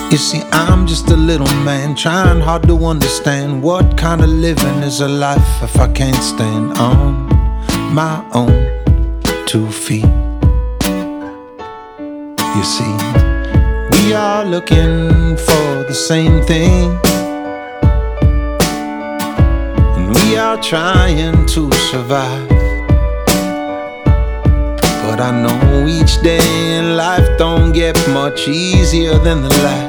You see, I'm just a little man trying hard to understand what kind of living is a life if I can't stand on my own 2 feet. You see, we are looking for the same thing, and we are trying to survive. But I know each day in life don't get much easier than the last.